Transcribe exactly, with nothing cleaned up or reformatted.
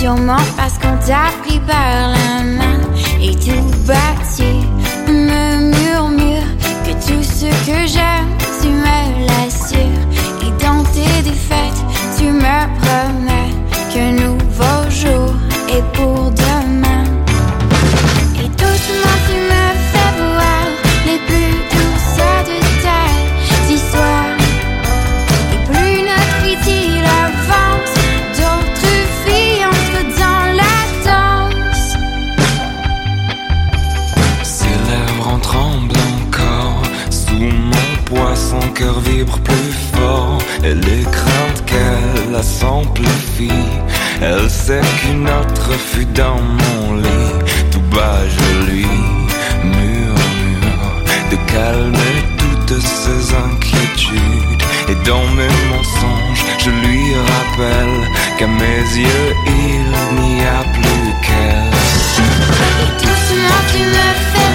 Sûrement parce qu'on t'a pris par la main. Et tout bas tu me murmures que tout ce que j'aime, tu me l'assures. Et dans tes défaites, tu me promets qu'un nouveau jour est pour demain. Et doucement tu me fais voir les plus douces de tes histoires. Et plus notre idylle avance, d'autres filles entrent dans la danse. Ses lèvres en tremblent encore. Sous mon poids, son cœur vibre plus fort. Elle est crainte qu'elle la s'amplifie. Elle sait qu'une autre fut dans mon lit. Tout bas je lui murmure de calmer toutes ses inquiétudes. Et dans mes mensonges je lui rappelle qu'à mes yeux il n'y a plus qu'elle. Et doucement tu me fais